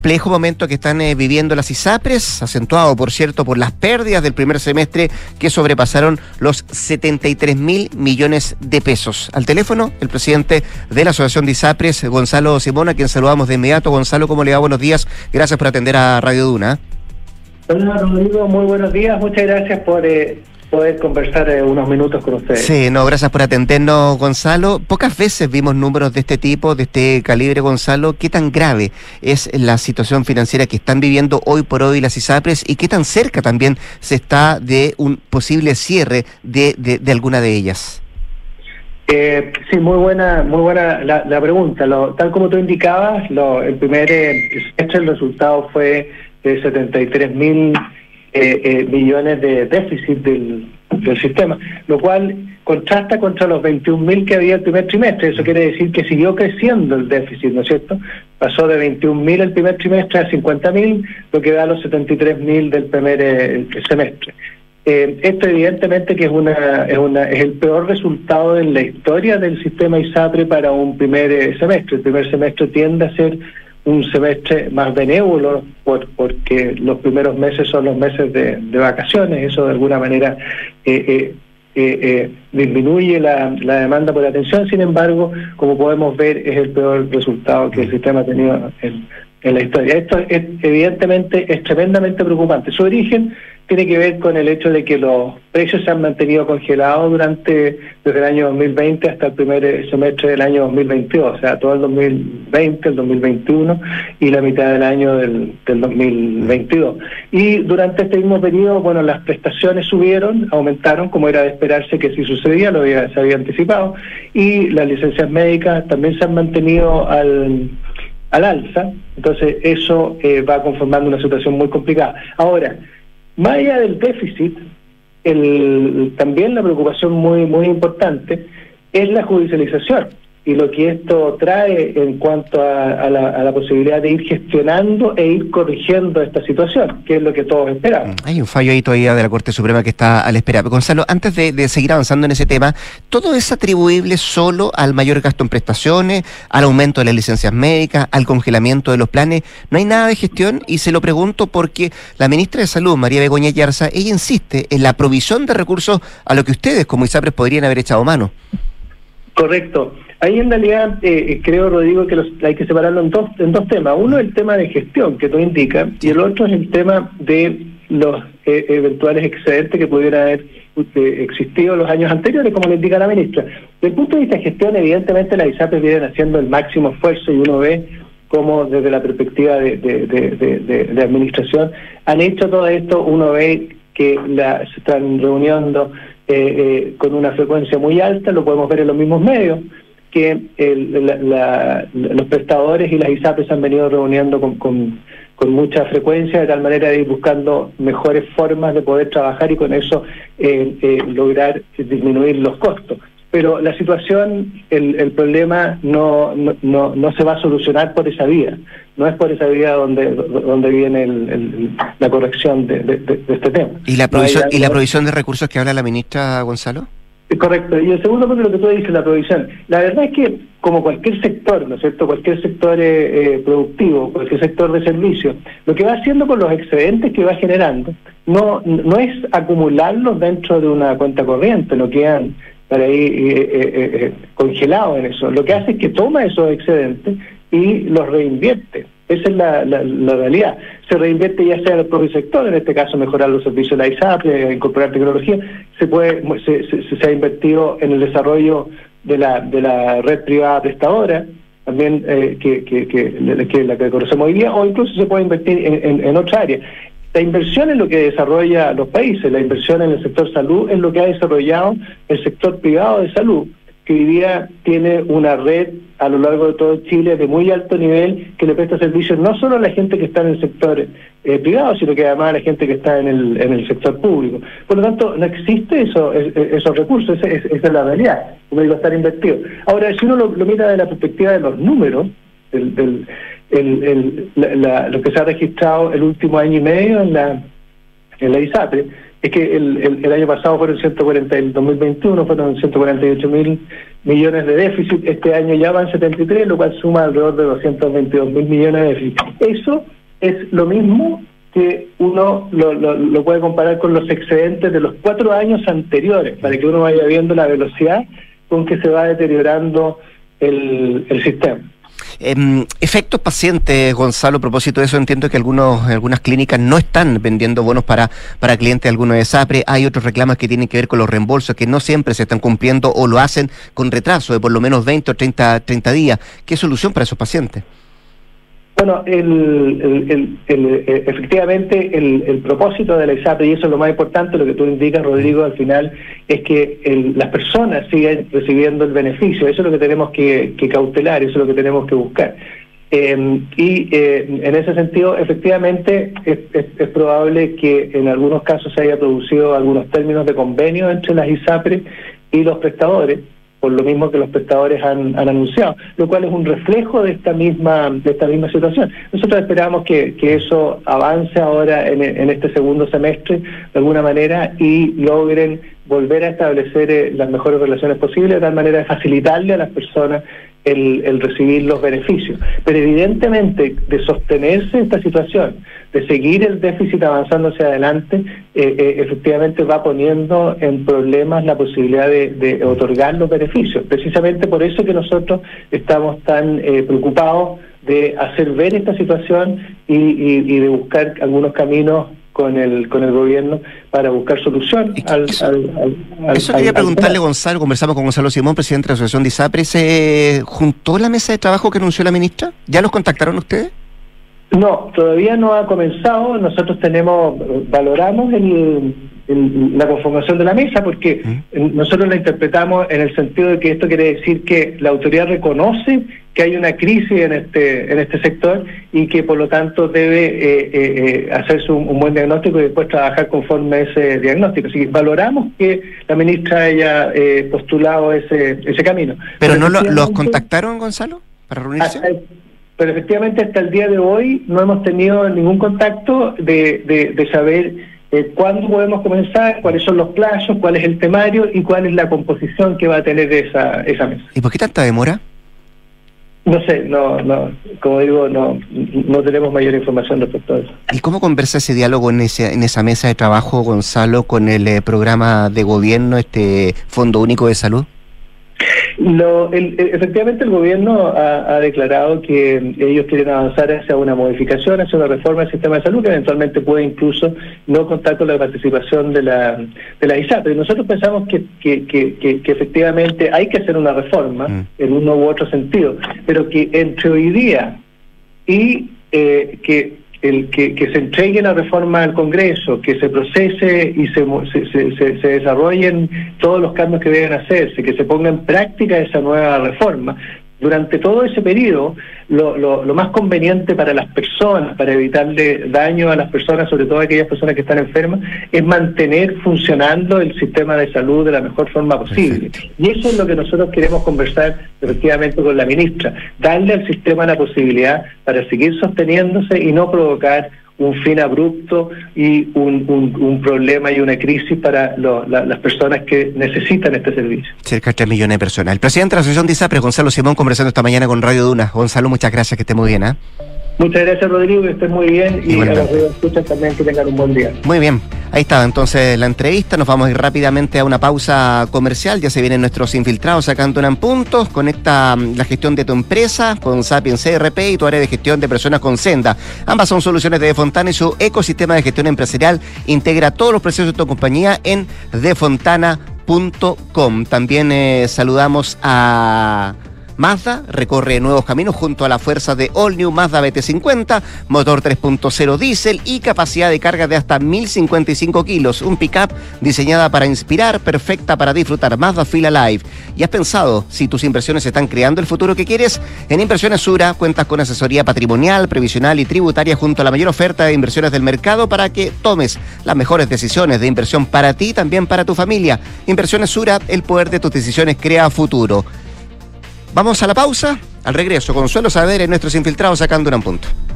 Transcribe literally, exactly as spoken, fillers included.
complejo momento que están eh, viviendo las ISAPRES, acentuado, por cierto, por las pérdidas del primer semestre que sobrepasaron los setenta y tres mil millones de pesos. Al teléfono, el presidente de la Asociación de ISAPRES, Gonzalo Simón, a quien saludamos de inmediato. Gonzalo, ¿cómo le va? Buenos días. Gracias por atender a Radio Duna. Hola, Rodrigo. Muy buenos días. Muchas gracias por eh, poder conversar eh, unos minutos con ustedes. Sí, no, gracias por atendernos, Gonzalo. Pocas veces vimos números de este tipo, de este calibre, Gonzalo. ¿Qué tan grave es la situación financiera que están viviendo hoy por hoy las ISAPRES y qué tan cerca también se está de un posible cierre de, de, de alguna de ellas? Eh, sí, muy buena muy buena la, la pregunta. Lo, tal como tú indicabas, lo, el primer eh, semestre el resultado fue de setenta y tres mil eh, eh, millones de déficit del, del sistema, lo cual contrasta contra los veintiún mil que había el primer trimestre. Eso quiere decir que siguió creciendo el déficit, ¿no es cierto? Pasó de veintiún mil el primer trimestre a cincuenta mil, lo que da los setenta y tres mil del primer eh, semestre. Eh, esto evidentemente que es una es una es el peor resultado en la historia del sistema ISAPRE para un primer eh, semestre. El primer semestre tiende a ser un semestre más benévolo por, porque los primeros meses son los meses de, de vacaciones. Eso de alguna manera eh, eh, eh, eh, disminuye la, la demanda por atención. Sin embargo, como podemos ver, es el peor resultado que el sistema ha tenido en, en la historia. Esto es, evidentemente es tremendamente preocupante. Su origen tiene que ver con el hecho de que los precios se han mantenido congelados durante desde el año dos mil veinte hasta el primer semestre del año dos mil veintidós, o sea, todo el dos mil veinte, el dos mil veintiuno y la mitad del año del, del dos mil veintidós. Y durante este mismo periodo, bueno, las prestaciones subieron, aumentaron, como era de esperarse que sí sucedía, lo había, se había anticipado, y las licencias médicas también se han mantenido al... al alza. Entonces eso eh, va conformando una situación muy complicada. Ahora, más allá del déficit, el, también la preocupación muy muy importante es la judicialización y lo que esto trae en cuanto a, a, la, a la posibilidad de ir gestionando e ir corrigiendo esta situación, que es lo que todos esperamos. Hay un fallo ahí todavía de la Corte Suprema que está a la espera. Gonzalo, antes de, de seguir avanzando en ese tema, ¿todo es atribuible solo al mayor gasto en prestaciones, al aumento de las licencias médicas, al congelamiento de los planes? ¿No hay nada de gestión? Y se lo pregunto porque la ministra de Salud, María Begoña Yarza, ella insiste en la provisión de recursos a lo que ustedes como ISAPRES podrían haber echado mano. Correcto. Ahí en realidad eh, creo, Rodrigo, que los, hay que separarlo en dos, en dos temas. Uno es el tema de gestión que tú indicas y el otro es el tema de los eh, eventuales excedentes que pudieran haber eh, existido en los años anteriores, como le indica la ministra. Desde el punto de vista de gestión, evidentemente las ISAPRES vienen haciendo el máximo esfuerzo y uno ve cómo desde la perspectiva de, de, de, de, de, de administración han hecho todo esto. Uno ve que la, se están reuniendo eh, eh, con una frecuencia muy alta, lo podemos ver en los mismos medios, que el, la, la, los prestadores y las ISAPRES se han venido reuniendo con, con, con mucha frecuencia, de tal manera de ir buscando mejores formas de poder trabajar y con eso eh, eh, lograr disminuir los costos. Pero la situación, el, el problema no, no, no, no se va a solucionar por esa vía. No es por esa vía donde donde viene el, el, la corrección de, de, de este tema. ¿Y la provisión, no hay, ¿y la provisión de recursos que habla la ministra, Gonzalo? Correcto. Y el segundo punto, lo que tú dices, la provisión. La verdad es que, como cualquier sector, ¿no es cierto?, cualquier sector eh, eh, productivo, cualquier sector de servicio, lo que va haciendo con los excedentes que va generando, no no es acumularlos dentro de una cuenta corriente, no quedan para ahí eh, eh, eh, congelados en eso. Lo que hace es que toma esos excedentes y los reinvierte. Esa es la, la, la realidad. Se reinvierte ya sea en el propio sector, en este caso mejorar los servicios de la ISAPRE, incorporar tecnología. Se puede se, se, se ha invertido en el desarrollo de la de la red privada prestadora, también eh, que, que, que, que la que conocemos hoy día, o incluso se puede invertir en, en, en otra área. La inversión es lo que desarrolla los países, la inversión en el sector salud es lo que ha desarrollado el sector privado de salud, que hoy día tiene una red a lo largo de todo Chile de muy alto nivel que le presta servicios no solo a la gente que está en el sector eh, privado, sino que además a la gente que está en el en el sector público. Por lo tanto, no existe eso, es, esos recursos, esa es, esa es la realidad, como digo, estar invertido. Ahora, si uno lo, lo mira desde la perspectiva de los números, del, del el, el, la, la, lo que se ha registrado el último año y medio en la en la ISAPRE, es que el, el, el año pasado fueron ciento cuarenta, el dos mil veintiuno fueron ciento cuarenta y ocho mil millones de déficit, este año ya van setenta y tres, lo cual suma alrededor de doscientos veintidós mil millones de déficit. Eso es lo mismo que uno lo, lo, lo puede comparar con los excedentes de los cuatro años anteriores, para que uno vaya viendo la velocidad con que se va deteriorando el, el sistema. Eh, efectos pacientes, Gonzalo, a propósito de eso, entiendo que algunos algunas clínicas no están vendiendo bonos para, para clientes de algunos de SAPRE. Hay otros reclamos que tienen que ver con los reembolsos que no siempre se están cumpliendo o lo hacen con retraso de por lo menos veinte o treinta días. ¿Qué solución para esos pacientes? Bueno, el, el, el, el, efectivamente el, el propósito de la ISAPRE, y eso es lo más importante, lo que tú indicas, Rodrigo, al final, es que el, las personas siguen recibiendo el beneficio. Eso es lo que tenemos que, que cautelar, eso es lo que tenemos que buscar. Eh, y eh, en ese sentido, efectivamente, es, es, es probable que en algunos casos se haya producido algunos términos de convenio entre las ISAPRE y los prestadores, por lo mismo que los prestadores han, han anunciado, lo cual es un reflejo de esta misma de esta misma situación. Nosotros esperamos que, que eso avance ahora en, en este segundo semestre de alguna manera y logren volver a establecer eh, las mejores relaciones posibles, de tal manera de facilitarle a las personas el, el recibir los beneficios. Pero evidentemente, de sostenerse esta situación, de seguir el déficit avanzando hacia adelante, eh, eh, efectivamente va poniendo en problemas la posibilidad de, de otorgar los beneficios. Precisamente por eso que nosotros estamos tan eh, preocupados de hacer ver esta situación y, y, y de buscar algunos caminos con el con el gobierno para buscar solución al, eso, al, al, al Eso quería al, preguntarle, al... Gonzalo, conversamos con Gonzalo Simón, presidente de la Asociación de ISAPRE. ¿Se juntó la mesa de trabajo que anunció la ministra? ¿Ya los contactaron ustedes? No, todavía no ha comenzado. Nosotros tenemos, valoramos el, el, la conformación de la mesa porque ¿Mm? nosotros la interpretamos en el sentido de que esto quiere decir que la autoridad reconoce que hay una crisis en este en este sector y que por lo tanto debe eh, eh, hacerse un, un buen diagnóstico y después trabajar conforme a ese diagnóstico. Así que valoramos que la ministra haya eh, postulado ese ese camino. ¿Pero, Pero no lo, los contactaron, Gonzalo, para reunirse? Hasta, pero efectivamente hasta el día de hoy no hemos tenido ningún contacto de, de, de saber eh, cuándo podemos comenzar, cuáles son los plazos, cuál es el temario y cuál es la composición que va a tener esa, esa mesa. ¿Y por qué tanta demora? No sé, no, no, como digo, no, no tenemos mayor información respecto a eso. ¿Y cómo conversa ese diálogo en ese, en esa mesa de trabajo, Gonzalo, con el eh, programa de gobierno, este Fondo Único de Salud? Lo, el, efectivamente el gobierno ha, ha declarado que ellos quieren avanzar hacia una modificación, hacia una reforma del sistema de salud que eventualmente puede incluso no contar con la participación de la de la ISAPRE. Nosotros pensamos que, que, que, que, que efectivamente hay que hacer una reforma mm. en uno u otro sentido, pero que entre hoy día y eh, que el que, que se entregue la reforma al Congreso, que se procese y se, se, se, se desarrollen todos los cambios que deben hacerse, que se ponga en práctica esa nueva reforma. Durante todo ese periodo, lo, lo, lo más conveniente para las personas, para evitarle daño a las personas, sobre todo a aquellas personas que están enfermas, es mantener funcionando el sistema de salud de la mejor forma posible. Perfecto. Y eso es lo que nosotros queremos conversar efectivamente con la ministra, darle al sistema la posibilidad para seguir sosteniéndose y no provocar un fin abrupto y un, un, un problema y una crisis para lo, la, las personas que necesitan este servicio. Cerca de tres millones de personas. El presidente de la Asociación de ISAPRE, Gonzalo Simón, conversando esta mañana con Radio Duna. Gonzalo, muchas gracias, que esté muy bien. ¿eh? Muchas gracias, Rodrigo, que estés muy bien y, y bueno, a los que escuchan también que tengan un buen día. Muy bien, ahí estaba entonces la entrevista. Nos vamos a ir rápidamente a una pausa comercial. Ya se vienen nuestros infiltrados acá en Duna en Puntos. Conecta la gestión de tu empresa con Sapiens C R P y tu área de gestión de personas con Senda. Ambas son soluciones de Defontana y su ecosistema de gestión empresarial integra todos los procesos de tu compañía en defontana punto com. También eh, saludamos a Mazda, recorre nuevos caminos junto a la fuerza de All New Mazda B T cincuenta, motor tres punto cero diésel y capacidad de carga de hasta mil cincuenta y cinco kilos. Un pick-up diseñada para inspirar, perfecta para disfrutar. Mazda Feel Alive. ¿Y has pensado si tus inversiones están creando el futuro que quieres? En Inversiones Sura cuentas con asesoría patrimonial, previsional y tributaria junto a la mayor oferta de inversiones del mercado para que tomes las mejores decisiones de inversión para ti y también para tu familia. Inversiones Sura, el poder de tus decisiones crea futuro. Vamos a la pausa, al regreso, Consuelo Saavedra y nuestros infiltrados acá en Duna en Punto.